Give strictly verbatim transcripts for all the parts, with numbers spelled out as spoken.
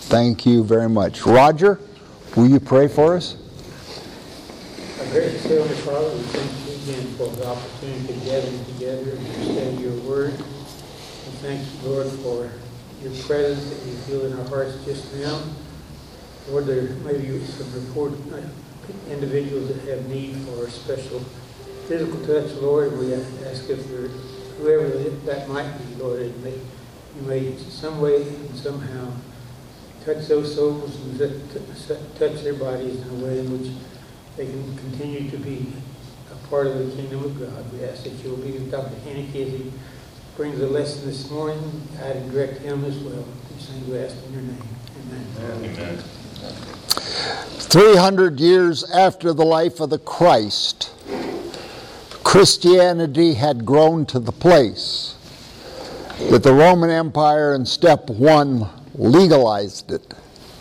Thank you very much. Roger, will you pray for us? Our gracious Heavenly Father, we thank you again for the opportunity to gather together and to study your word. We thank you, Lord, for your presence that you feel in our hearts just now. Lord, there may be some report uh, individuals that have need for a special physical touch, Lord. We ask if there, whoever that might be, Lord, it may, you may in some way and somehow touch those souls and touch their bodies in a way in which they can continue to be a part of the kingdom of God. We ask that you will be with Doctor Haneke as he brings the lesson this morning. Guide and direct him as well. These things we ask in your name. Amen. Amen. three hundred years after the life of the Christ, Christianity had grown to the place that the Roman Empire in step one legalized it.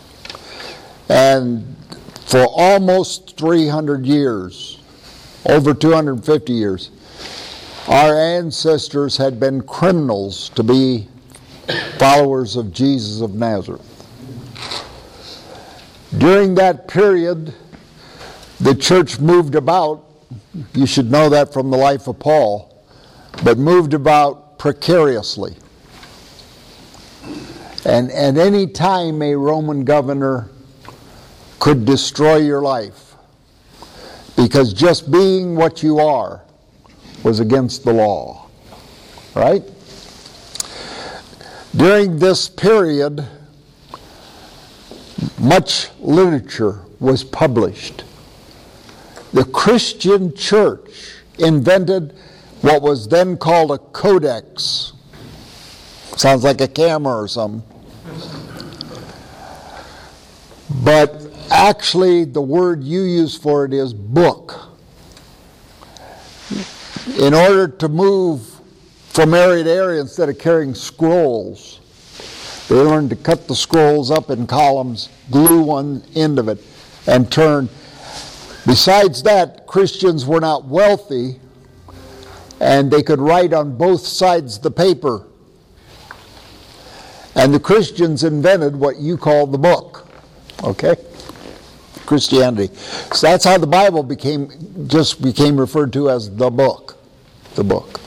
And for almost three hundred years, over two hundred fifty years, our ancestors had been criminals to be followers of Jesus of Nazareth. During that period, the church moved about, you should know that from the life of Paul, but moved about precariously. And at any time a Roman governor could destroy your life, because just being what you are was against the law, right? During this period, much literature was published. The Christian church invented what was then called a codex. Sounds like a camera or something. But actually, the word you use for it is book. In order to move from area to area, instead of carrying scrolls, they learned to cut the scrolls up in columns, glue one end of it, and turn. Besides that, Christians were not wealthy, and they could write on both sides of the paper. And the Christians invented what you call the book, okay? Christianity. So that's how the Bible became, just became referred to as the book, the book.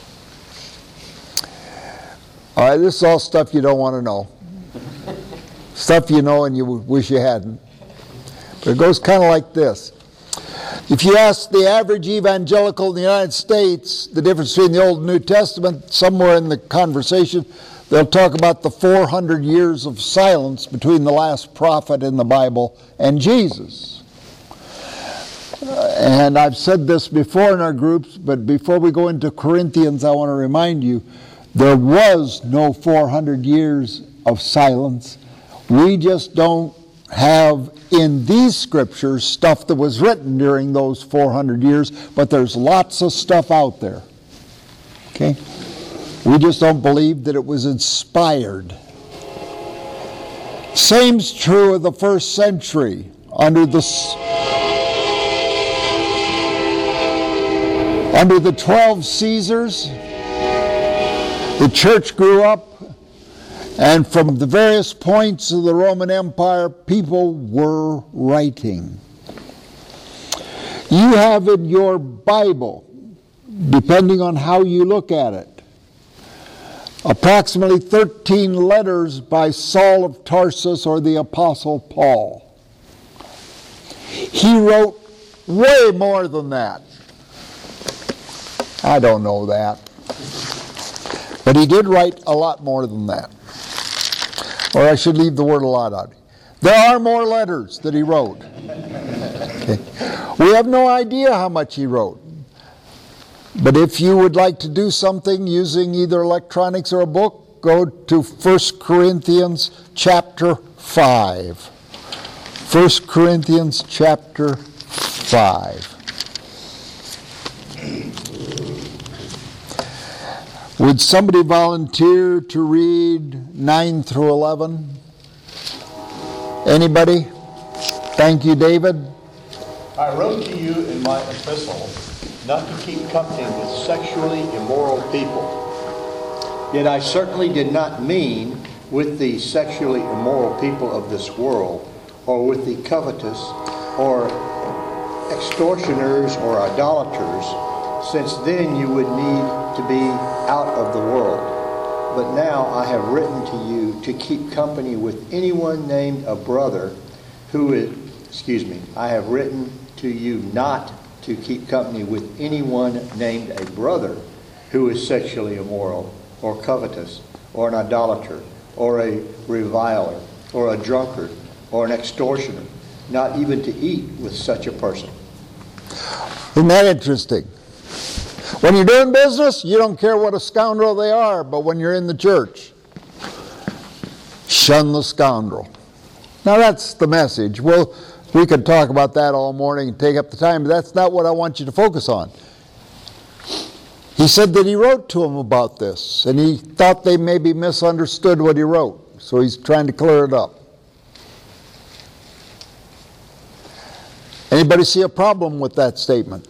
All right, this is all stuff you don't want to know. Stuff you know and you wish you hadn't. But it goes kind of like this. If you ask the average evangelical in the United States the difference between the Old and New Testament, somewhere in the conversation, they'll talk about the four hundred years of silence between the last prophet in the Bible and Jesus. Uh, and I've said this before in our groups, but before we go into Corinthians, I want to remind you, there was no four hundred years of silence. We just don't have in these scriptures stuff that was written during those four hundred years, but there's lots of stuff out there. Okay? We just don't believe that it was inspired. Same's true of the first century. Under the under the twelve Caesars, the church grew up, and from the various points of the Roman Empire, people were writing. You have in your Bible, depending on how you look at it, approximately thirteen letters by Saul of Tarsus or the Apostle Paul. He wrote way more than that. I don't know that. But he did write a lot more than that. Or I should leave the word a lot out. There are more letters that he wrote. Okay. We have no idea how much he wrote. But if you would like to do something using either electronics or a book, go to First Corinthians chapter five. First Corinthians chapter five. Would somebody volunteer to read nine through eleven? Anybody? Thank you, David. I wrote to you in my epistle not to keep company with sexually immoral people. Yet I certainly did not mean with the sexually immoral people of this world, or with the covetous, or extortioners, or idolaters, since then you would need to be out of the world. But now I have written to you to keep company with anyone named a brother who is, excuse me, I have written to you not to keep company with anyone named a brother who is sexually immoral, or covetous, or an idolater, or a reviler, or a drunkard, or an extortioner, not even to eat with such a person. Isn't that interesting? When you're doing business, you don't care what a scoundrel they are, but when you're in the church, shun the scoundrel. Now that's the message. Well, we could talk about that all morning and take up the time, but that's not what I want you to focus on. He said that he wrote to them about this, and he thought they maybe misunderstood what he wrote, so he's trying to clear it up. Anybody see a problem with that statement?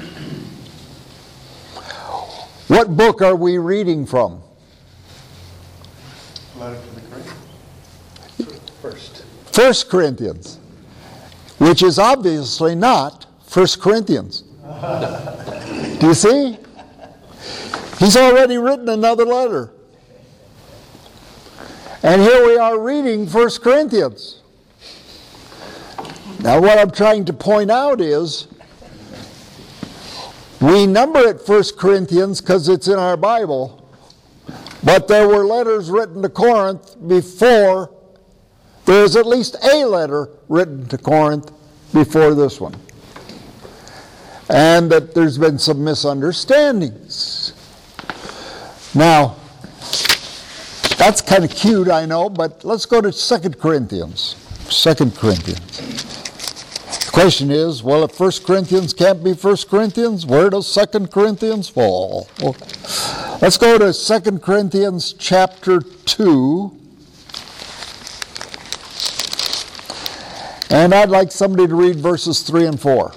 What book are we reading from? Letter to the Corinthians. First. First Corinthians, which is obviously not First Corinthians. Do you see? He's already written another letter. And here we are reading First Corinthians. Now what I'm trying to point out is, we number it First Corinthians because it's in our Bible, but there were letters written to Corinth before. There is at least a letter written to Corinth before this one. And that there's been some misunderstandings. Now, that's kind of cute, I know, but let's go to Second Corinthians. Second Corinthians. The question is, well, if First Corinthians can't be First Corinthians, where does Second Corinthians fall? Well, let's go to Second Corinthians chapter two. And I'd like somebody to read verses three and four.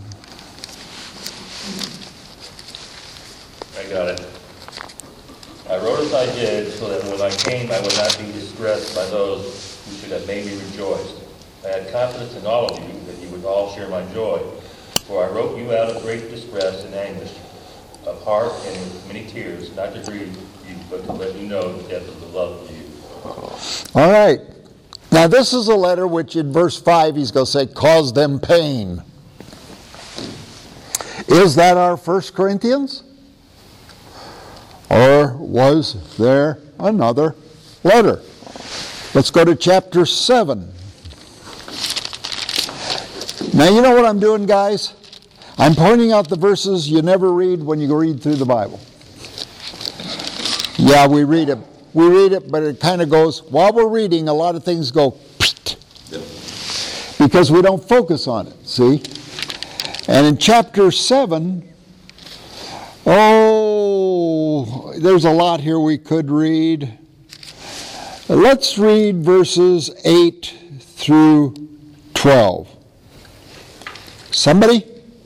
I got it. I wrote as I did, so that when I came I would not be distressed by those who should have made me rejoice. I had confidence in all of you that you would all share my joy. For I wrote you out of great distress and anguish of heart and with many tears, not to grieve you, but to let you know the depth of the love for you. All right. Now this is a letter which in verse five he's going to say, caused them pain. Is that our First Corinthians? Or was there another letter? Let's go to chapter seven. Now you know what I'm doing, guys? I'm pointing out the verses you never read when you read through the Bible. Yeah, we read it. We read it, but it kind of goes, while we're reading, a lot of things go, psst, because we don't focus on it, see? And in chapter seven, oh, there's a lot here we could read. Let's read verses eight through twelve. Somebody?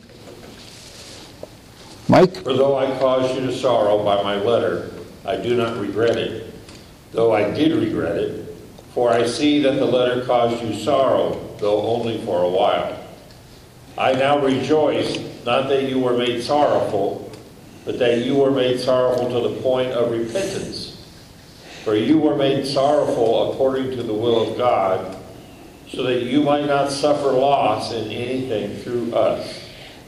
Mike? For though I caused you to sorrow by my letter, I do not regret it, though I did regret it, for I see that the letter caused you sorrow, though only for a while. I now rejoice, not that you were made sorrowful, but that you were made sorrowful to the point of repentance. For you were made sorrowful according to the will of God, so that you might not suffer loss in anything through us.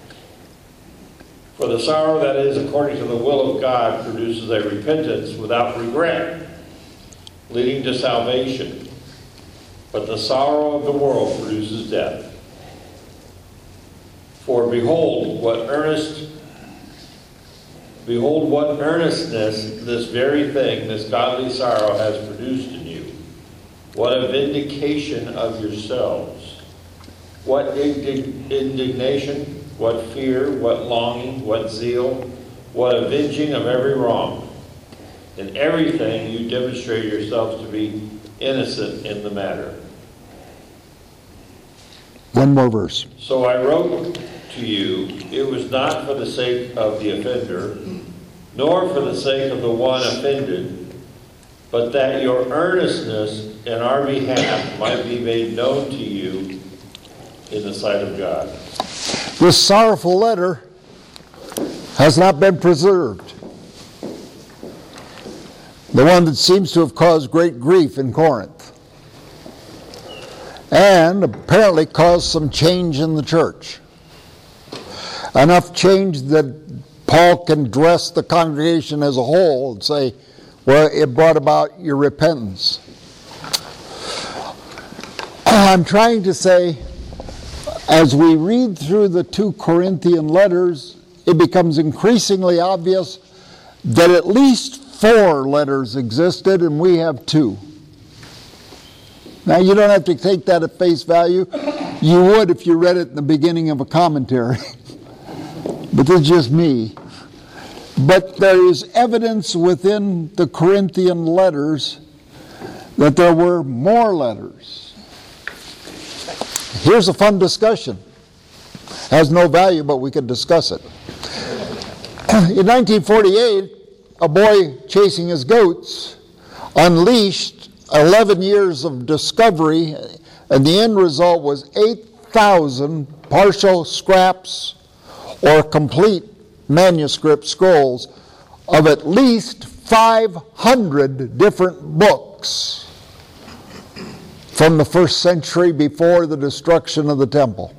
For the sorrow that is according to the will of God produces a repentance without regret, leading to salvation. But the sorrow of the world produces death. For behold, what earnest, behold what earnestness this very thing, this godly sorrow, has produced in you. What a vindication of yourselves. What indig- indignation, what fear, what longing, what zeal, what avenging of every wrong. In everything you demonstrate yourselves to be innocent in the matter. One more verse. So I wrote to you, it was not for the sake of the offender, nor for the sake of the one offended, but that your earnestness in our behalf might be made known to you in the sight of God. This sorrowful letter has not been preserved. The one that seems to have caused great grief in Corinth. And apparently caused some change in the church. Enough change that Paul can address the congregation as a whole and say, well, it brought about your repentance. I'm trying to say, as we read through the two Corinthian letters, it becomes increasingly obvious that at least four letters existed and we have two. Now, you don't have to take that at face value. You would if you read it in the beginning of a commentary. But this is just me. But there is evidence within the Corinthian letters that there were more letters. Here's a fun discussion. Has no value, but we could discuss it. In nineteen forty-eight, a boy chasing his goats unleashed eleven years of discovery, and the end result was eight thousand partial scraps or complete manuscript scrolls of at least five hundred different books from the first century before the destruction of the temple.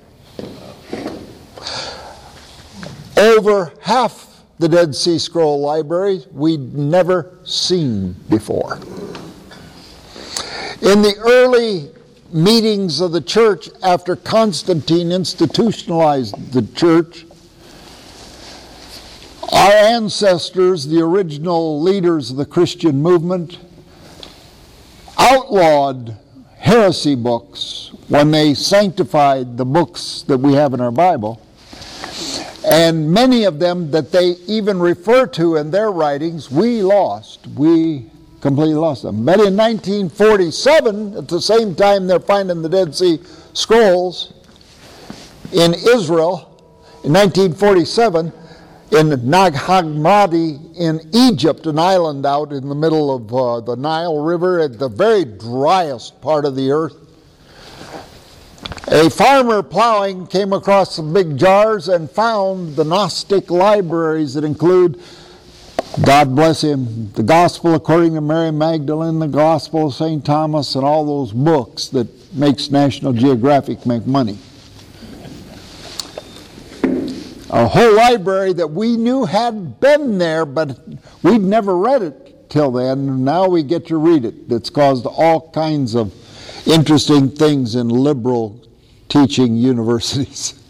Over half the Dead Sea Scroll library we'd never seen before. In the early meetings of the church after Constantine institutionalized the church, our ancestors, the original leaders of the Christian movement, outlawed heresy books when they sanctified the books that we have in our Bible. And many of them that they even refer to in their writings, we lost. We completely lost them. But in nineteen forty-seven, at the same time they're finding the Dead Sea Scrolls in Israel, in nineteen forty-seven, in Nag Hammadi in Egypt, an island out in the middle of uh, the Nile River at the very driest part of the earth, a farmer plowing came across some big jars and found the Gnostic libraries that include, God bless him, the Gospel according to Mary Magdalene, the Gospel of Saint Thomas, and all those books that makes National Geographic make money. A whole library that we knew had been there, but we'd never read it till then. Now we get to read it. It's caused all kinds of interesting things in liberal teaching universities.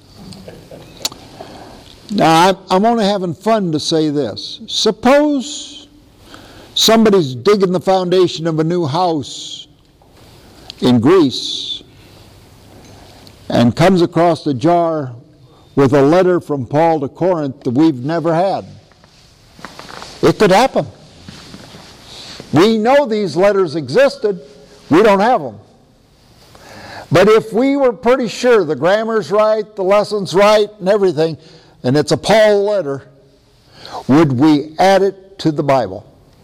Now, I'm only having fun to say this. Suppose somebody's digging the foundation of a new house in Greece and comes across a jar with a letter from Paul to Corinth that we've never had. It could happen. We know these letters existed. We don't have them. But if we were pretty sure the grammar's right, the lesson's right, and everything, and it's a Paul letter, would we add it to the Bible?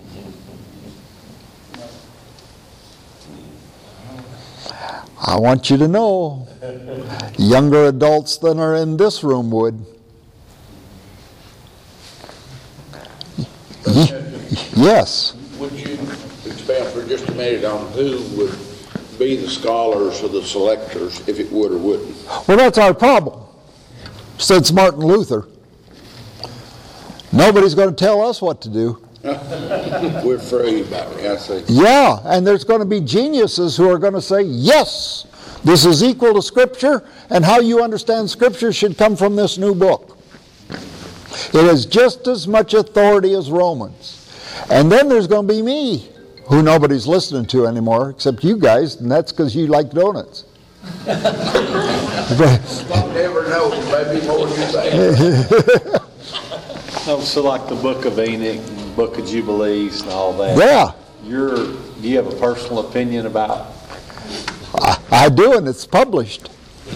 I want you to know, younger adults than are in this room would. Yes. Would you expand for just a minute on who would be the scholars or the selectors, if it would or wouldn't? Well, that's our problem. Since Martin Luther, nobody's going to tell us what to do. We're free about it, I see. Yeah, and there's going to be geniuses who are going to say, yes, this is equal to Scripture, and how you understand Scripture should come from this new book. It has just as much authority as Romans. And then there's going to be me, who nobody's listening to anymore, except you guys, and that's because you like donuts. I'll never know, maybe more than you think. Oh, so like the Book of Enoch, and Book of Jubilees, and all that. Yeah. You're, do you have a personal opinion about? I, I do, and it's published.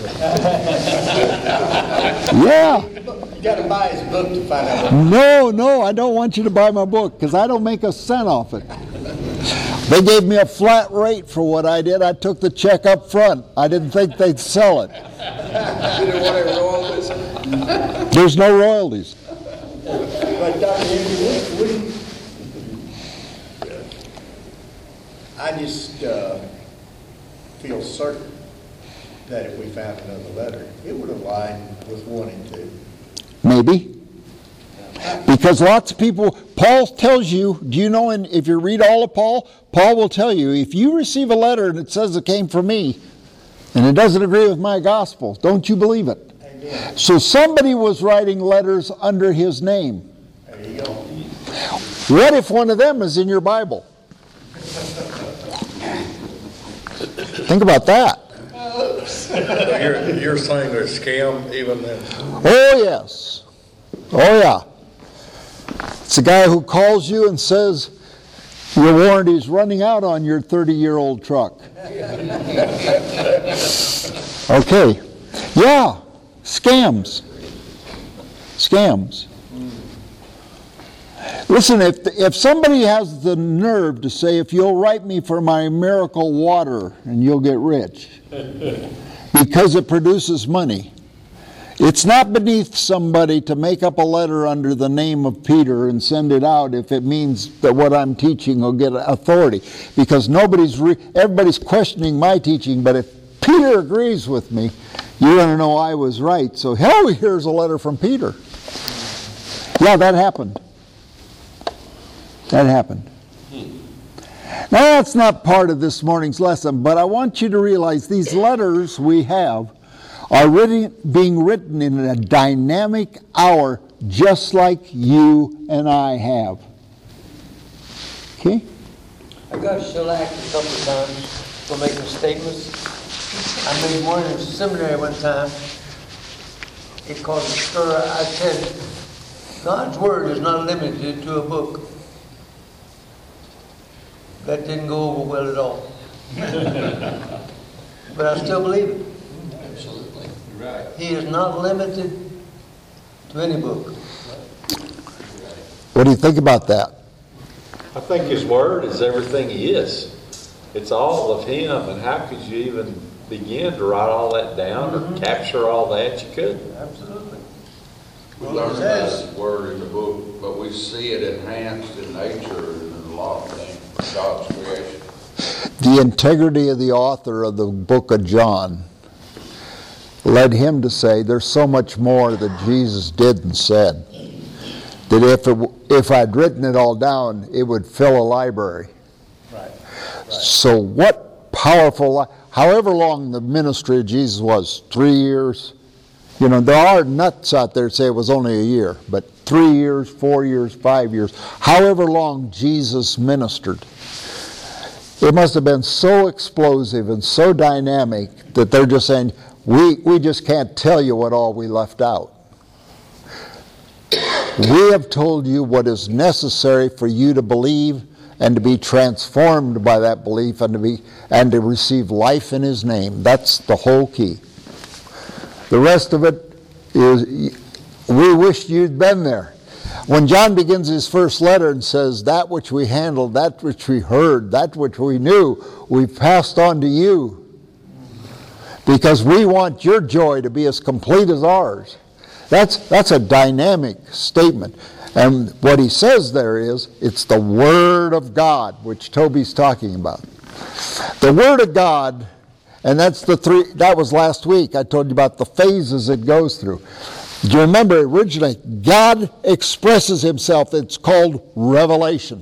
Yeah. You got to buy his book to find out. No, no, I don't want you to buy my book because I don't make a cent off it. They gave me a flat rate for what I did. I took the check up front. I didn't think they'd sell it. You didn't want any royalties? There's no royalties. But Doctor Henry, would, would I just uh, feel certain that if we found another letter, it would align with wanting to. Maybe. Because lots of people, Paul tells you, do you know, in, if you read all of Paul, Paul will tell you, if you receive a letter and it says it came from me, and it doesn't agree with my gospel, don't you believe it? Amen. So somebody was writing letters under his name. There you go. What if one of them is in your Bible? Think about that. You're, you're saying a scam even then? Oh, yes. Oh, yeah. It's a guy who calls you and says your warranty's running out on your thirty-year-old truck. Okay. Yeah. Scams. Scams. Listen, if if somebody has the nerve to say, if you'll write me for my miracle water and you'll get rich, because it produces money, it's not beneath somebody to make up a letter under the name of Peter and send it out if it means that what I'm teaching will get authority. Because nobody's re- everybody's questioning my teaching, but if Peter agrees with me, you're going to know I was right. So, hell, here's a letter from Peter. Yeah, that happened. That happened. Now, that's not part of this morning's lesson, but I want you to realize these letters we have are written, being written in a dynamic hour just like you and I have. Okay? I got shellacked a couple of times for making statements. I made one in seminary one time. It caused a stir. I said, God's Word is not limited to a book. That didn't go over well at all. But I still believe it. Absolutely. You're right. He is not limited to any book. What do you think about that? I think His Word is everything He is. It's all of Him, and how could you even begin to write all that down or Mhm. capture all that? You couldn't. Absolutely. We Well, learn it about says- His Word in the book, but we see it enhanced in nature and in a lot of things, God's creation. The integrity of the author of the book of John led him to say there's so much more that Jesus did and said that if it, if I'd written it all down, it would fill a library. Right. Right. So what powerful, however long the ministry of Jesus was, three years, you know, there are nuts out there that say it was only a year, but three years, four years, five years, however long Jesus ministered, it must have been so explosive and so dynamic that they're just saying, we, we just can't tell you what all we left out. We have told you what is necessary for you to believe and to be transformed by that belief and to be and to receive life in His name. That's the whole key. The rest of it is, we wish you'd been there. When John begins his first letter and says, that which we handled, that which we heard, that which we knew, we passed on to you. Because we want your joy to be as complete as ours. That's, that's a dynamic statement. And what he says there is, it's the Word of God, which Toby's talking about. The Word of God, and that's the three, that was last week. I told you about the phases it goes through. Do you remember originally, God expresses Himself, it's called revelation.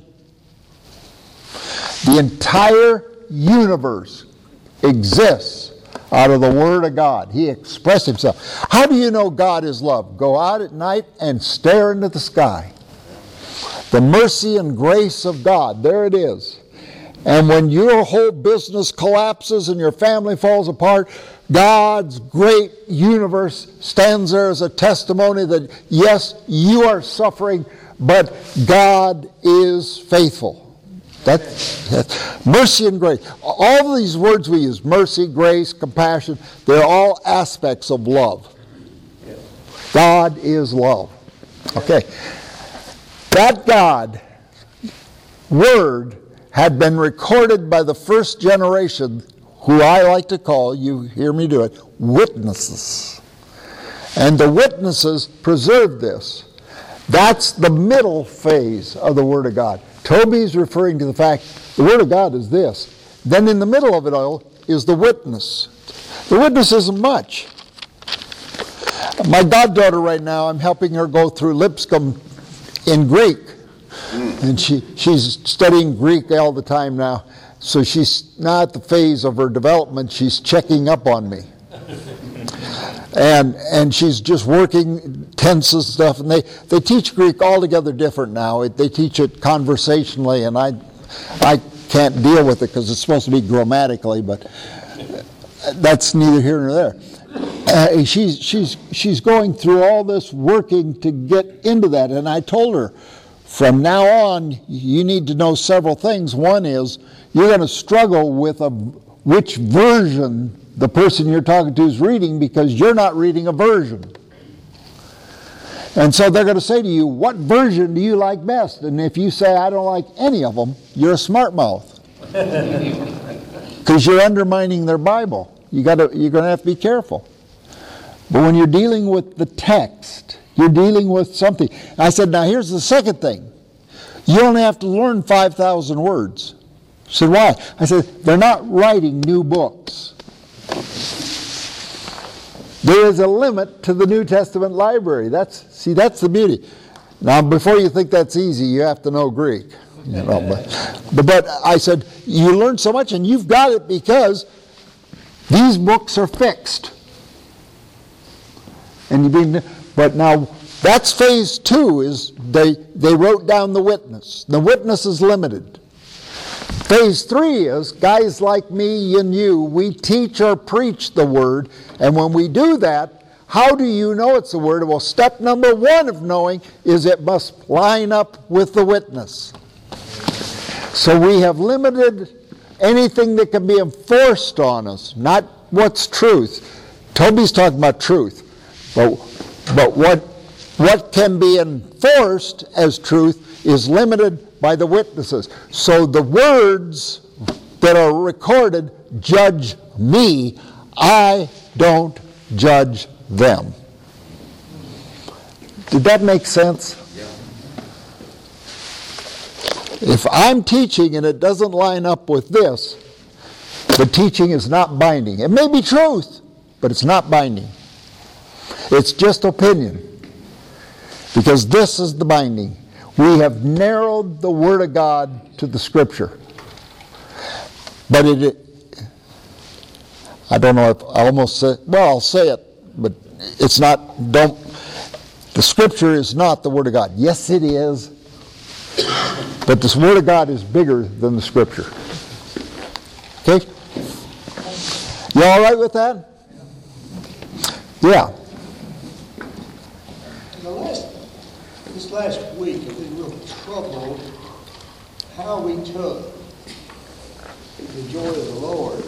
The entire universe exists out of the Word of God. He expressed Himself. How do you know God is love? Go out at night and stare into the sky. The mercy and grace of God, there it is. And when your whole business collapses and your family falls apart, God's great universe stands there as a testimony that, yes, you are suffering, but God is faithful. That, that's mercy and grace. All of these words we use, mercy, grace, compassion, they're all aspects of love. God is love. Okay. That God, Word, had been recorded by the first generation, who I like to call, you hear me do it, witnesses. And the witnesses preserved this. That's the middle phase of the Word of God. Toby's referring to the fact the Word of God is this. Then in the middle of it all is the witness. The witness isn't much. My goddaughter right now, I'm helping her go through Lipscomb in Greek. And she, she's studying Greek all the time now. So she's not at the phase of her development. She's checking up on me. And and she's just working tenses and stuff. And they, they teach Greek altogether different now. It, they teach it conversationally, and I, I can't deal with it because it's supposed to be grammatically, but that's neither here nor there. Uh, she's, she's, she's going through all this working to get into that. And I told her, from now on, you need to know several things. One is, you're going to struggle with a, which version the person you're talking to is reading, because you're not reading a version. And so they're going to say to you, what version do you like best? And if you say, I don't like any of them, you're a smart mouth. Because you're undermining their Bible. You gotta, you're going to have to be careful. But when you're dealing with the text, you're dealing with something. I said, now here's the second thing. You only have to learn five thousand words. I said, why? I said, they're not writing new books. There is a limit to the New Testament library. That's, see, that's the beauty. Now, before you think that's easy, you have to know Greek. You know, but, but, but I said, you learn so much, and you've got it because these books are fixed. And you been, but now that's phase two. Is they they wrote down the witness. The witness is limited. Phase three is guys like me and you. We teach or preach the word, and when we do that, how do you know it's the word? Well, step number one of knowing is it must line up with the witness. So we have limited anything that can be enforced on us, not what's truth. Toby's talking about truth. But, but what, what can be enforced as truth is limited by the witnesses. So the words that are recorded judge me. I don't judge them. Did that make sense? If I'm teaching and it doesn't line up with this, the teaching is not binding. It may be truth, but it's not binding. It's just opinion. Because this is the binding. We have narrowed the Word of God to the Scripture. But it, it I don't know if I almost say, well, I'll say it, but it's not, don't, the Scripture is not the Word of God. Yes, it is. But this Word of God is bigger than the Scripture. Okay? You all right with that? Yeah. The last, this last week, I've been real troubled how we took the joy of the Lord,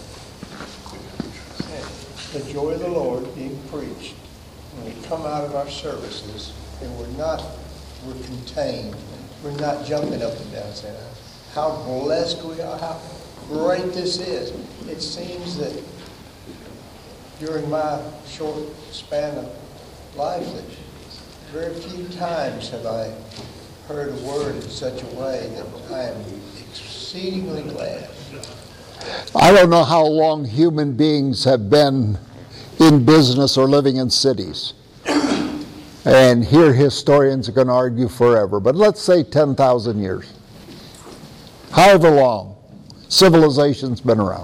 the joy of the Lord being preached, when we come out of our services, and we're not, we're contained, we're not jumping up and down saying, how blessed we are, how great this is. It seems that during my short span of life, that very few times have I heard a word in such a way that I am exceedingly glad. I don't know how long human beings have been in business or living in cities. And here historians are going to argue forever. But let's say ten thousand years. However long civilization's been around.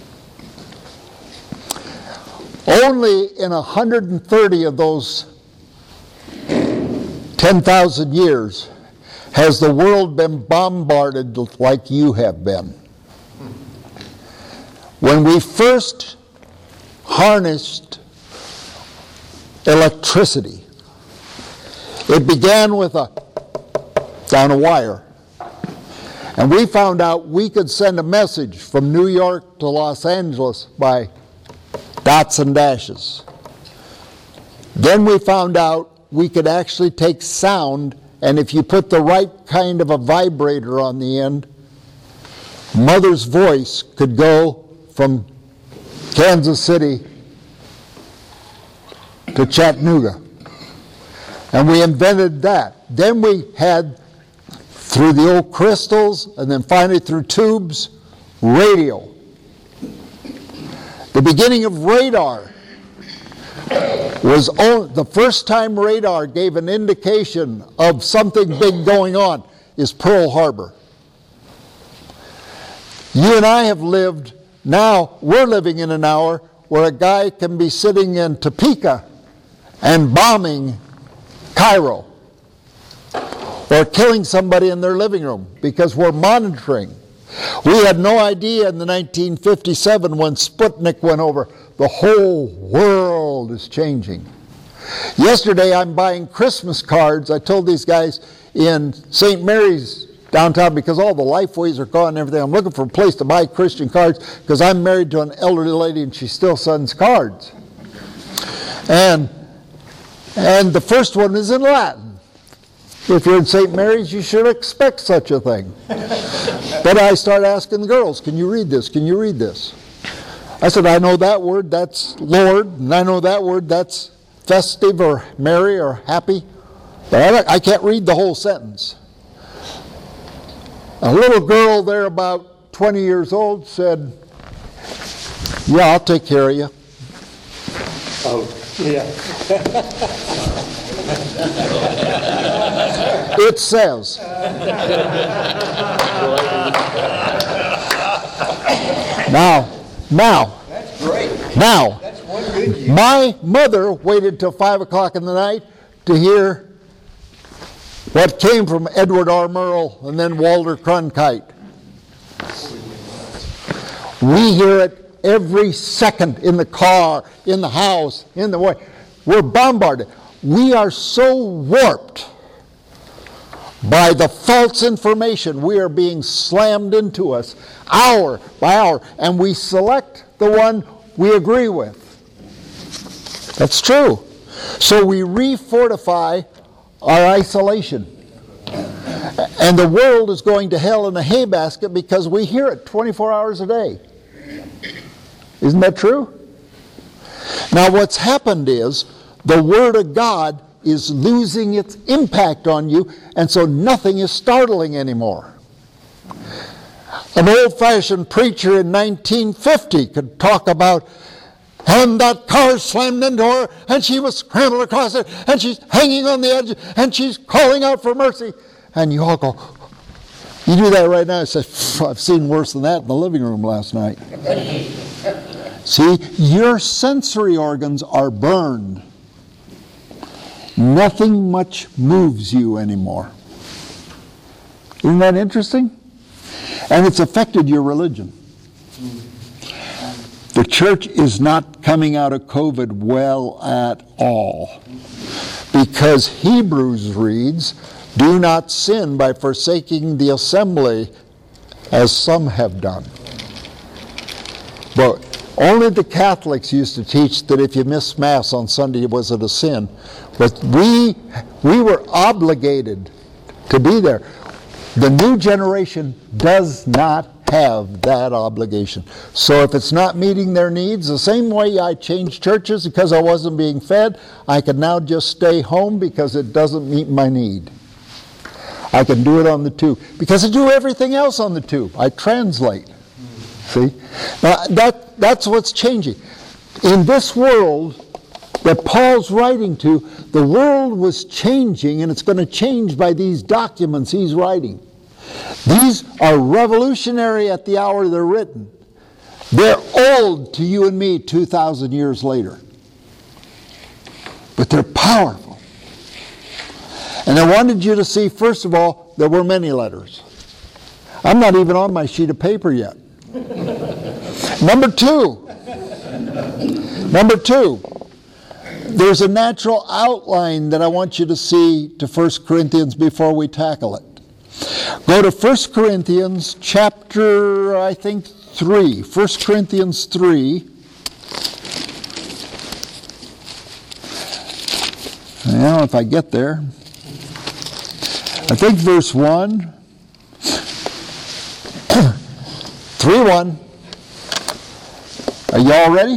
Only in one hundred thirty of those ten thousand years has the world been bombarded like you have been. When we first harnessed electricity, it began with a down a wire. And we found out we could send a message from New York to Los Angeles by dots and dashes. Then we found out we could actually take sound, and if you put the right kind of a vibrator on the end, mother's voice could go from Kansas City to Chattanooga. And we invented that. Then we had, through the old crystals, and then finally through tubes, radio. The beginning of radar was only, the first time radar gave an indication of something big going on is Pearl Harbor. You and I have lived, now we're living in an hour where a guy can be sitting in Topeka and bombing Cairo or killing somebody in their living room because we're monitoring. We had no idea in the nineteen fifty-seven when Sputnik went over. The whole world is changing. Yesterday I'm buying Christmas cards. I told these guys in Saint Mary's downtown, because all the Lifeways are gone and everything, I'm looking for a place to buy Christian cards because I'm married to an elderly lady and she still sends cards. And, and the first one is in Latin. If you're in Saint Mary's, you should expect such a thing. But I start asking the girls, can you read this? Can you read this? I said, I know that word, that's Lord, and I know that word, that's festive or merry or happy. But I, I can't read the whole sentence. A little girl there about twenty years old said, yeah, I'll take care of you. Oh, yeah. It says. Now, now, That's great. now, That's one good year. my mother waited till five o'clock in the night to hear what came from Edward R. Murrow and then Walter Cronkite. We hear it every second in the car, in the house, in the way. We're bombarded. We are so warped by the false information. We are being slammed into us hour by hour, and we select the one we agree with. That's true. So we re-fortify our isolation. And the world is going to hell in a hay basket because we hear it twenty-four hours a day. Isn't that true? Now what's happened is the Word of God is losing its impact on you, and so nothing is startling anymore. An old-fashioned preacher in nineteen fifty could talk about, and that car slammed into her, and she was scrambled across it, and she's hanging on the edge, and she's calling out for mercy. And you all go, you do that right now. I say, I've seen worse than that in the living room last night. See, your sensory organs are burned. Nothing much moves you anymore. Isn't that interesting? And it's affected your religion. The church is not coming out of COVID well at all. Because Hebrews reads, do not sin by forsaking the assembly as some have done. But only the Catholics used to teach that if you missed Mass on Sunday, was it a sin? But we, we were obligated to be there. The new generation does not have that obligation. So if it's not meeting their needs, the same way I changed churches because I wasn't being fed, I can now just stay home because it doesn't meet my need. I can do it on the tube because I do everything else on the tube. I translate. See? Now that, that's what's changing. In this world that Paul's writing to, the world was changing, and it's going to change by these documents he's writing. These are revolutionary at the hour they're written. They're old to you and me two thousand years later. But they're powerful. And I wanted you to see, first of all, there were many letters. I'm not even on my sheet of paper yet. Number two. Number two. There's a natural outline that I want you to see to First Corinthians before we tackle it. Go to First Corinthians chapter, I think, three. First Corinthians three. I don't know if I get there. I think verse one. three one. Are you all ready?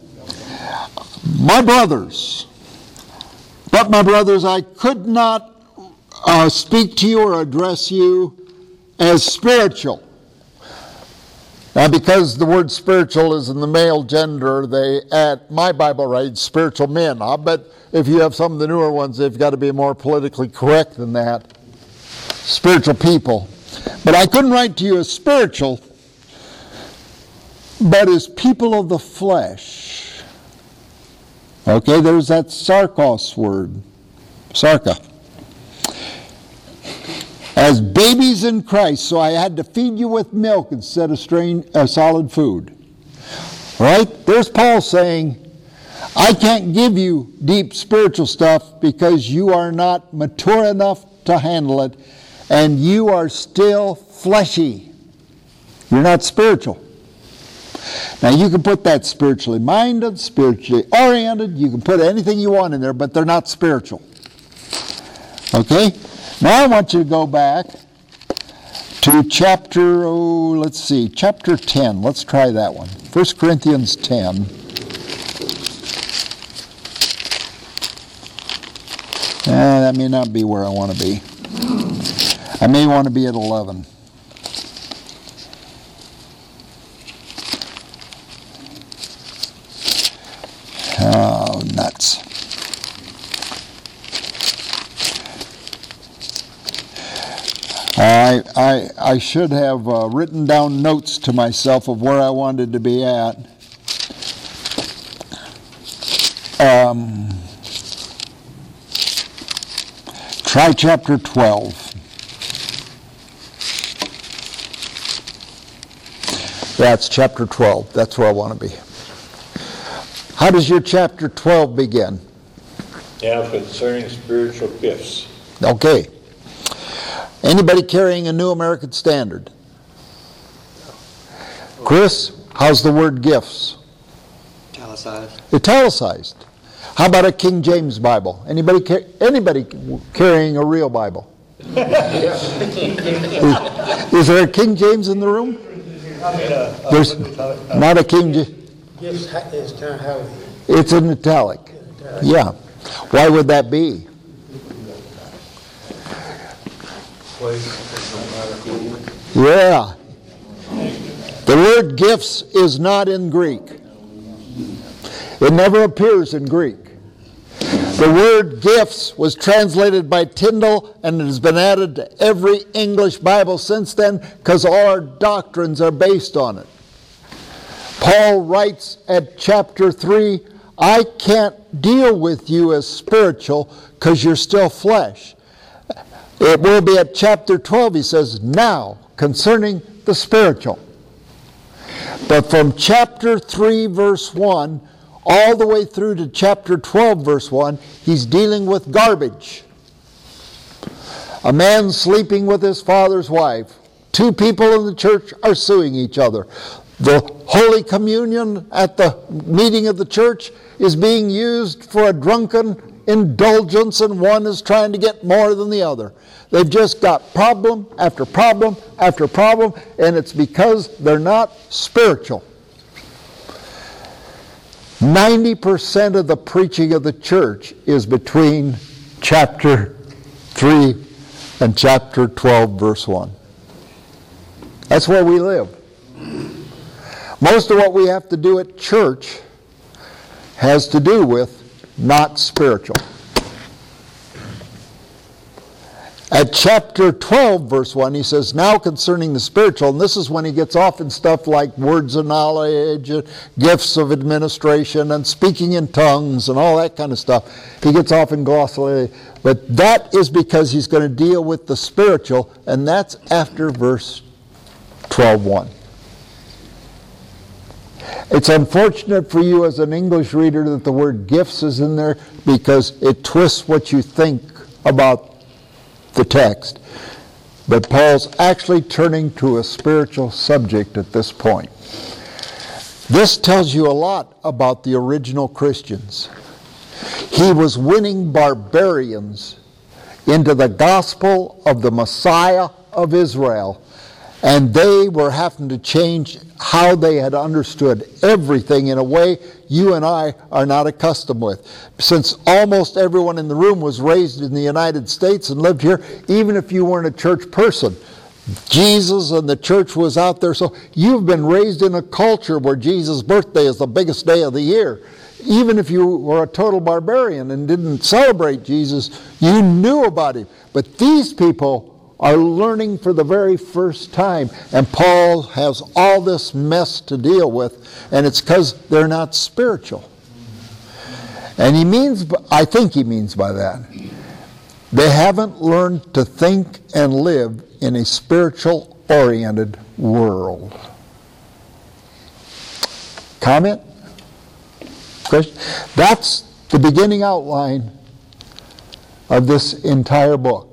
My brothers, but my brothers, I could not uh, speak to you or address you as spiritual. Now, because the word spiritual is in the male gender, they, at my Bible writes spiritual men. I bet if you have some of the newer ones, they've got to be more politically correct than that. Spiritual people. But I couldn't write to you as spiritual, but as people of the flesh. Okay, there's that sarkos word. Sarka. As babies in Christ, so I had to feed you with milk instead of strain, uh, solid food. Right? There's Paul saying, I can't give you deep spiritual stuff because you are not mature enough to handle it, and you are still fleshy. You're not spiritual. Now you can put that spiritually minded, spiritually oriented, you can put anything you want in there, but they're not spiritual. Okay? Now I want you to go back to chapter, oh, let's see, chapter ten. Let's try that one. First Corinthians ten. Eh, that may not be where I want to be. I may want to be at eleven. Oh, nuts. I, I, I should have uh, written down notes to myself of where I wanted to be at. Um, try chapter twelve. Yeah, it's chapter twelve. That's where I want to be. How does your chapter twelve begin? Yeah, concerning spiritual gifts. Okay. Anybody carrying a New American Standard? Chris, how's the word gifts? Italicized. Italicized. How about a King James Bible? Anybody car- anybody carrying a real Bible? is, is there a King James in the room? There's not a King James. Gifts is kind of how It's in italic. Yeah. Why would that be? Yeah. The word gifts is not in Greek. It never appears in Greek. The word gifts was translated by Tyndale, and it has been added to every English Bible since then because all our doctrines are based on it. Paul writes at chapter three, I can't deal with you as spiritual because you're still flesh. It will be at chapter twelve, he says, now, concerning the spiritual. But from chapter three, verse one, all the way through to chapter twelve, verse one, he's dealing with garbage. A man sleeping with his father's wife. Two people in the church are suing each other. The Holy Communion at the meeting of the church is being used for a drunken indulgence, and one is trying to get more than the other. They've just got problem after problem after problem, and it's because they're not spiritual. ninety percent of the preaching of the church is between chapter three and chapter twelve, verse one. That's where we live. Most of what we have to do at church has to do with not spiritual. At chapter twelve, verse one, he says, now concerning the spiritual, and this is when he gets off in stuff like words of knowledge, gifts of administration, and speaking in tongues, and all that kind of stuff. He gets off in glossolalia. But that is because he's going to deal with the spiritual, and that's after verse twelve one. It's unfortunate for you as an English reader that the word gifts is in there because it twists what you think about the text. But Paul's actually turning to a spiritual subject at this point. This tells you a lot about the original Christians. He was winning barbarians into the gospel of the Messiah of Israel, And they were having to change how they had understood everything in a way you and I are not accustomed with. Since almost everyone in the room was raised in the United States and lived here, even if you weren't a church person, Jesus and the church was out there. So you've been raised in a culture where Jesus' birthday is the biggest day of the year. Even if you were a total barbarian and didn't celebrate Jesus, you knew about him. But these people are learning for the very first time. And Paul has all this mess to deal with, and it's because they're not spiritual. And he means, I think he means by that, they haven't learned to think and live in a spiritual-oriented world. Comment? Question? That's the beginning outline of this entire book.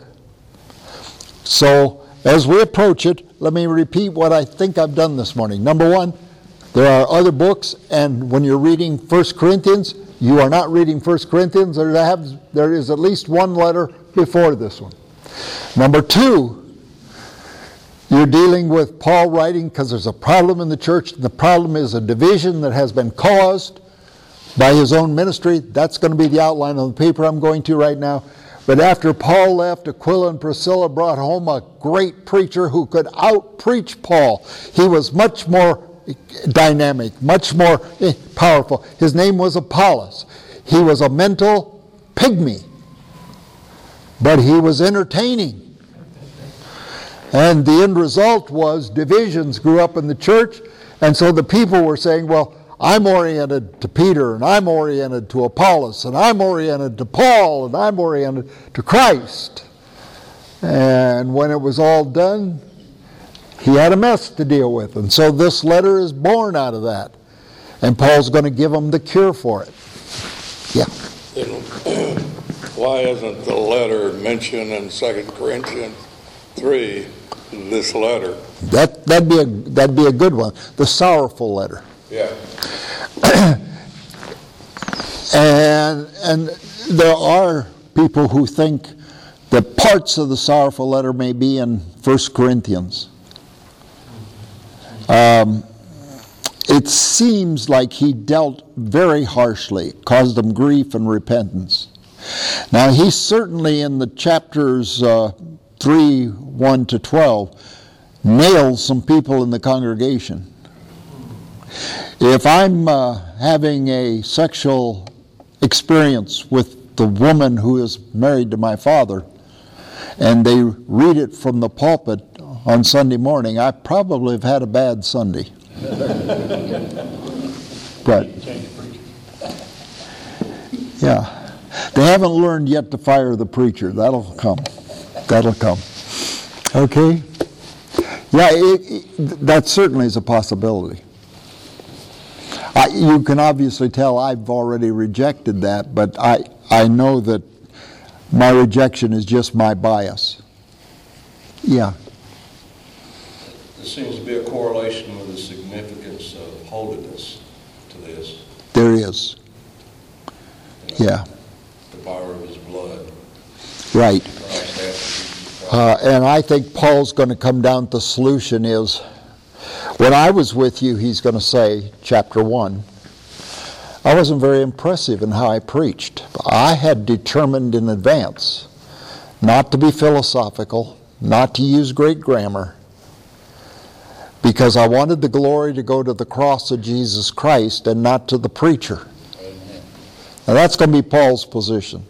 So, as we approach it, let me repeat what I think I've done this morning. Number one, there are other books, and when you're reading First Corinthians, you are not reading First Corinthians. There, have, there is at least one letter before this one. Number two, you're dealing with Paul writing because there's a problem in the church. The problem is a division that has been caused by his own ministry. That's going to be the outline of the paper I'm going to right now. But after Paul left, Aquila and Priscilla brought home a great preacher who could out-preach Paul. He was much more dynamic, much more powerful. His name was Apollos. He was a mental pygmy, but he was entertaining. And the end result was divisions grew up in the church, and so the people were saying, well, I'm oriented to Peter, and I'm oriented to Apollos, and I'm oriented to Paul, and I'm oriented to Christ. And when it was all done, he had a mess to deal with. And so this letter is born out of that. And Paul's going to give them the cure for it. Yeah. Then why isn't the letter mentioned in Second Corinthians three, this letter? That, that'd be a, that'd be a good one. The sorrowful letter. Yeah. and and there are people who think that parts of the sorrowful letter may be in First Corinthians. Um, it seems like he dealt very harshly, caused them grief and repentance. Now he certainly in the chapters uh, three, one to twelve nails some people in the congregation. If I'm uh, having a sexual experience with the woman who is married to my father, and they read it from the pulpit on Sunday morning, I probably have had a bad Sunday. But, yeah. They haven't learned yet to fire the preacher. That'll come. That'll come. Okay? Yeah, it, it, that certainly is a possibility. I, you can obviously tell I've already rejected that, but I, I know that my rejection is just my bias. Yeah. There seems to be a correlation with the significance of holiness to this. There is. You know, yeah. The power of his blood. Right. Uh, and I think Paul's going to come down to the solution is, when I was with you, he's going to say, chapter one, I wasn't very impressive in how I preached. I had determined in advance not to be philosophical, not to use great grammar, because I wanted the glory to go to the cross of Jesus Christ and not to the preacher. Amen. Now that's going to be Paul's position.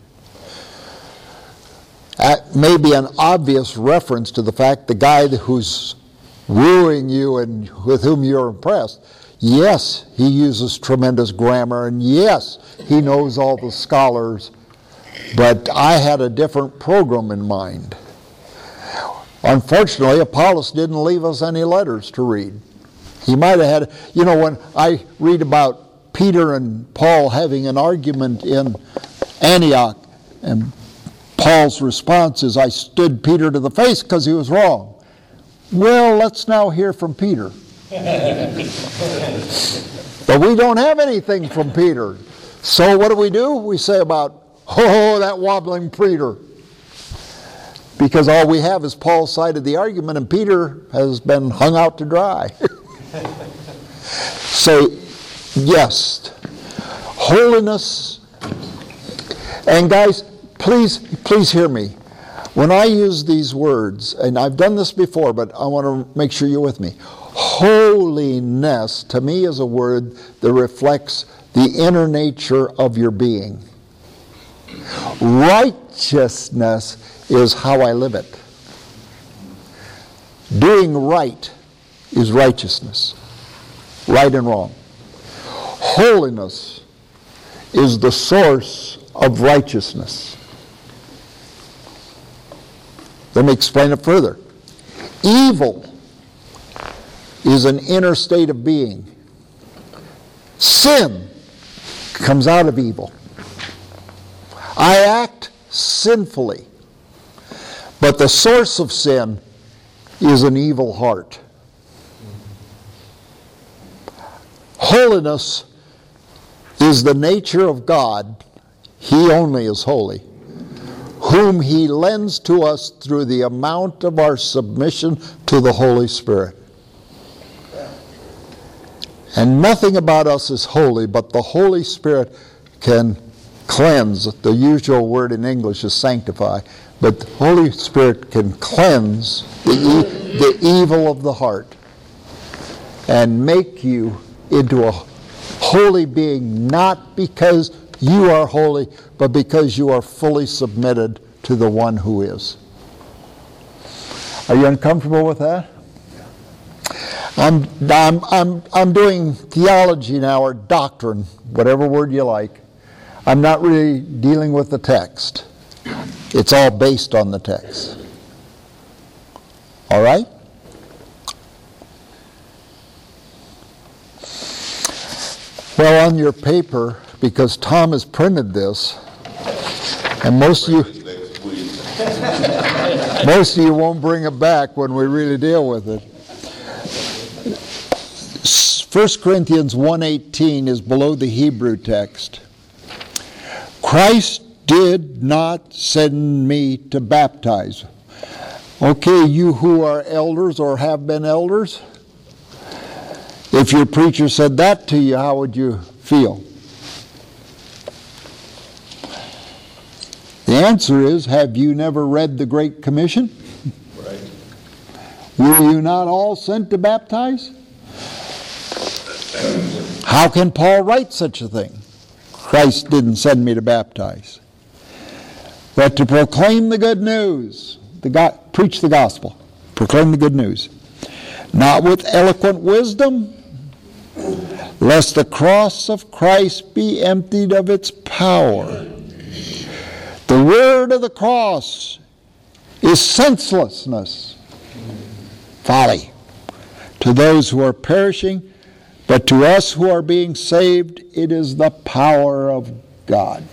That may be an obvious reference to the fact the guy who's wooing you and with whom you're impressed, yes, he uses tremendous grammar, and yes, he knows all the scholars, but I had a different program in mind. Unfortunately, Apollos didn't leave us any letters to read. He might have had, you know, when I read about Peter and Paul having an argument in Antioch, and Paul's response is, I stood Peter to the face because he was wrong. Well, let's now hear from Peter. But we don't have anything from Peter. So what do we do? We say about, oh, that wobbling Peter. because all we have is Paul's side of the argument, and Peter has been hung out to dry. So, yes, holiness. And guys, please, please hear me. When I use these words, and I've done this before, but I want to make sure you're with me. Holiness, to me, is a word that reflects the inner nature of your being. Righteousness is how I live it. Doing right is righteousness. Right and wrong. Holiness is the source of righteousness. Let me explain it further. Evil is an inner state of being. Sin comes out of evil. I act sinfully, but the source of sin is an evil heart. Holiness is the nature of God. He only is holy, whom He lends to us through the amount of our submission to the Holy Spirit. And nothing about us is holy, but the Holy Spirit can cleanse. The usual word in English is sanctify, but the Holy Spirit can cleanse the, e- the evil of the heart and make you into a holy being, not because you are holy, but because you are fully submitted to the one who is. Are you uncomfortable with that? I'm, I'm, I'm, I'm doing theology now, or doctrine, whatever word you like. I'm not really dealing with the text. It's all based on the text. All right? Well, on your paper, because Tom has printed this, and most of you, most of you won't bring it back when we really deal with it. First Corinthians one eighteen is below the Hebrew text. Christ did not send me to baptize. Okay, you who are elders or have been elders, if your preacher said that to you, how would you feel? The answer is, have you never read the Great Commission? Right. Were you not all sent to baptize? How can Paul write such a thing? Christ didn't send me to baptize, but to proclaim the good news, the go- preach the gospel, proclaim the good news, not with eloquent wisdom, lest the cross of Christ be emptied of its power. The word of the cross is senselessness, folly, to those who are perishing, but to us who are being saved, it is the power of God.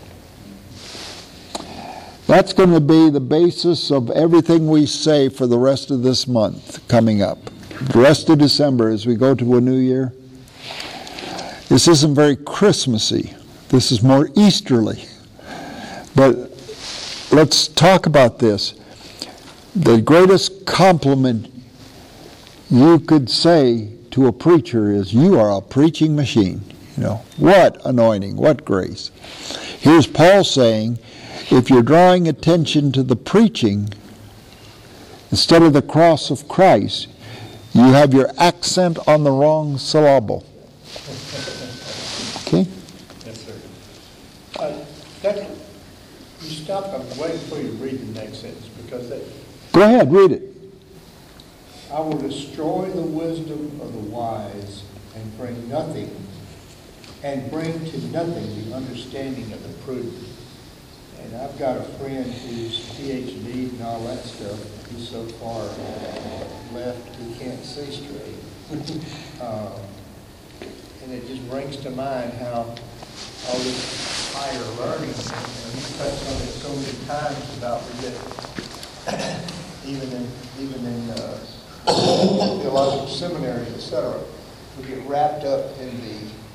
That's going to be the basis of everything we say for the rest of this month coming up. The rest of December as we go to a new year. This isn't very Christmassy. This is more Easterly. But let's talk about this. The greatest compliment you could say to a preacher is, you are a preaching machine. You know, what anointing, what grace. Here's Paul saying, if you're drawing attention to the preaching instead of the cross of Christ, you have your accent on the wrong syllable. Okay? Yes, sir. Uh, that, you stop, I'm waiting for you to read the next sentence, because that, Go ahead, read it. I will destroy the wisdom of the wise and bring nothing, and bring to nothing the understanding of the prudent. And I've got a friend who's P H D and all that stuff. He's so far left he can't see straight. uh, and it just brings to mind how all this higher learning, and he touched on it so many times about we get, even in even in uh, theological seminary, et cetera, we get wrapped up in the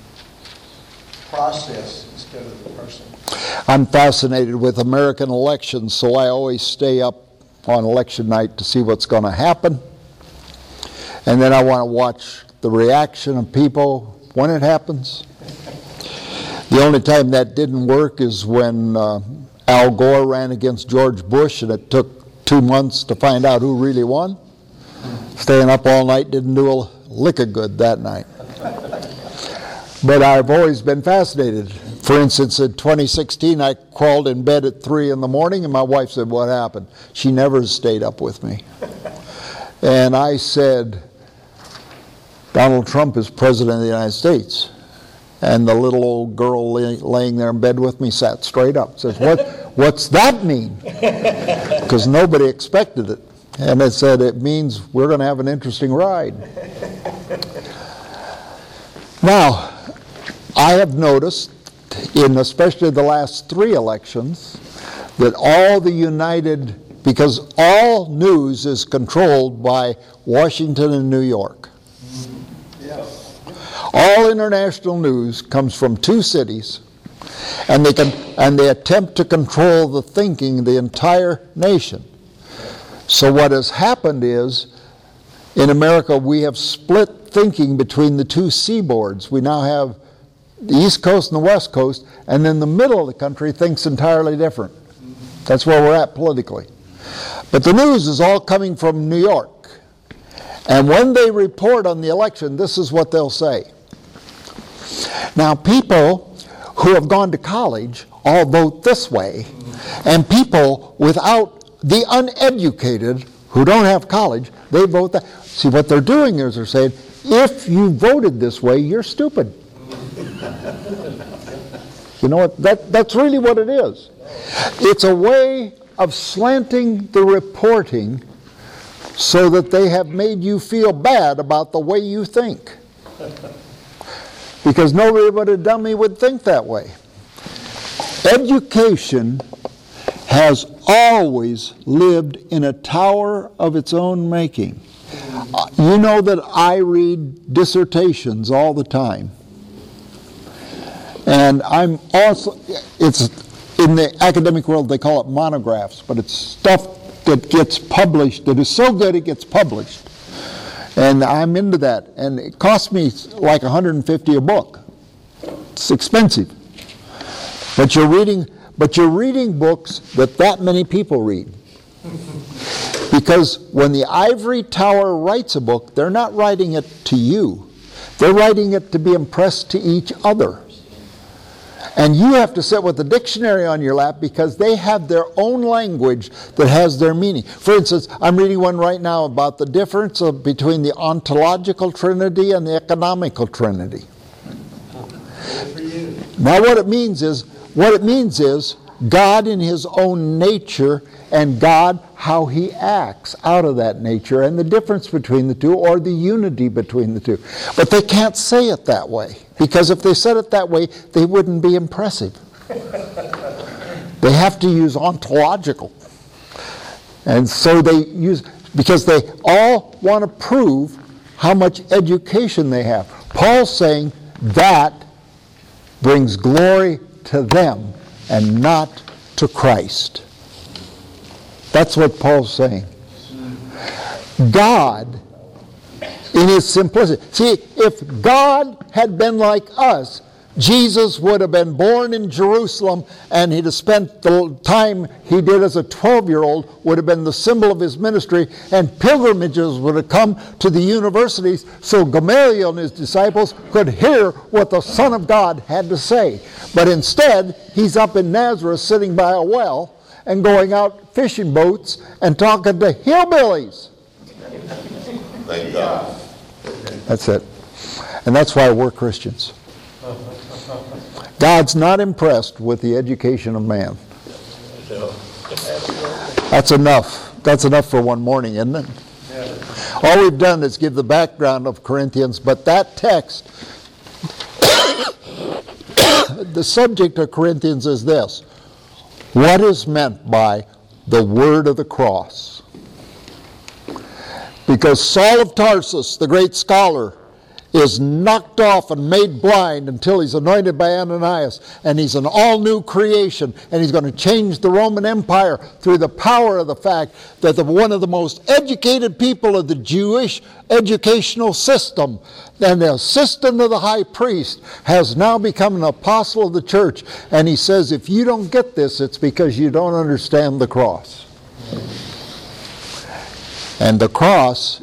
process instead of the person. I'm fascinated with American elections, so I always stay up on election night to see what's going to happen. And then I want to watch the reaction of people when it happens. The only time that didn't work is when uh, Al Gore ran against George Bush, and it took two months to find out who really won. Staying up all night didn't do a lick of good that night. But I've always been fascinated. For instance, in twenty sixteen, I crawled in bed at three in the morning, and my wife said, "What happened?" She never stayed up with me. And I said, "Donald Trump is President of the United States." And the little old girl lay, laying there in bed with me sat straight up. Says, "What? What's that mean?" Because nobody expected it. And I said, "It means we're going to have an interesting ride." Now, I have noticed, in especially the last three elections, that all the United, because all news is controlled by Washington and New York. All international news comes from two cities, and they can and they attempt to control the thinking of the entire nation. So what has happened is, in America, we have split thinking between the two seaboards. We now have the East Coast and the West Coast, and then the middle of the country thinks entirely different. That's where we're at politically. But the news is all coming from New York. And when they report on the election, this is what they'll say. Now, people who have gone to college all vote this way, and people without the uneducated who don't have college, they vote that. See, what they're doing is they're saying, if you voted this way, you're stupid. You know what? That, that's really what it is. It's a way of slanting the reporting so that they have made you feel bad about the way you think. Because nobody but a dummy would think that way. Education has always lived in a tower of its own making. Uh, you know that I read dissertations all the time. And I'm also, it's in the academic world they call it monographs, but it's stuff that gets published, that is so good it gets published. And I'm into that. And it costs me like one hundred fifty dollars a book. It's expensive. But you're reading, but you're reading books that that many people read. Because when the ivory tower writes a book, they're not writing it to you. They're writing it to be impressed to each other. And you have to sit with the dictionary on your lap because they have their own language that has their meaning. For instance, I'm reading one right now about the difference of, between the ontological trinity and the economical trinity. Now what it means is, what it means is God in his own nature and God how he acts out of that nature, and the difference between the two, or the unity between the two. But they can't say it that way, because if they said it that way, they wouldn't be impressive. They have to use ontological. And so they use, because they all want to prove how much education they have. Paul's saying that brings glory to them and not to Christ. That's what Paul's saying. God, in his simplicity. See, if God had been like us, Jesus would have been born in Jerusalem, and he'd have spent the time he did as a twelve-year-old, would have been the symbol of his ministry, and pilgrimages would have come to the universities so Gamaliel and his disciples could hear what the Son of God had to say. But instead, he's up in Nazareth sitting by a well and going out fishing boats and talking to hillbillies. Thank God. That's it. And that's why we're Christians. God's not impressed with the education of man. That's enough. That's enough for one morning, isn't it? All we've done is give the background of Corinthians, but that text, the subject of Corinthians is this: what is meant by the word of the cross? Because Saul of Tarsus, the great scholar, is knocked off and made blind until he's anointed by Ananias, and he's an all-new creation, and he's going to change the Roman Empire through the power of the fact that the, one of the most educated people of the Jewish educational system, and the assistant of the high priest, has now become an apostle of the church. And he says, if you don't get this, it's because you don't understand the cross. And the cross,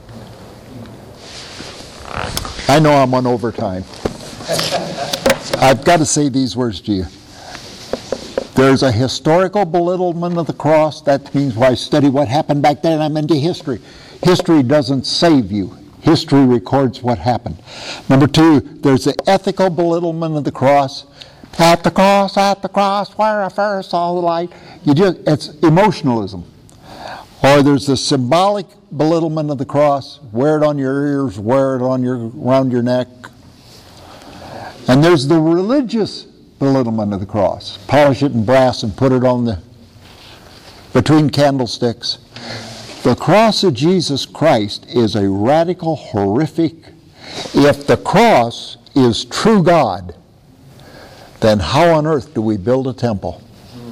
I know I'm on overtime. I've got to say these words to you. There's a historical belittlement of the cross. That means when I study what happened back then, I'm into history. History doesn't save you. History records what happened. Number two, there's the ethical belittlement of the cross. At the cross, at the cross, where I first saw the light. You just, it's emotionalism. Or there's the symbolic belittlement of the cross. Wear it on your ears, wear it on your around your neck. And there's the religious belittlement of the cross. Polish it in brass and put it on the between candlesticks. The cross of Jesus Christ is a radical, horrific. If the cross is true God, then how on earth do we build a temple?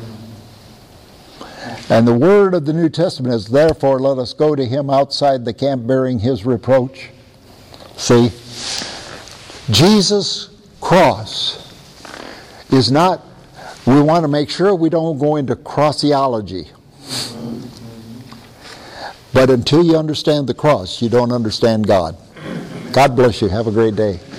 And the word of the New Testament is, therefore let us go to him outside the camp bearing his reproach. See? Jesus' cross is not, we want to make sure we don't go into crossiology. But until you understand the cross, you don't understand God. God bless you. Have a great day.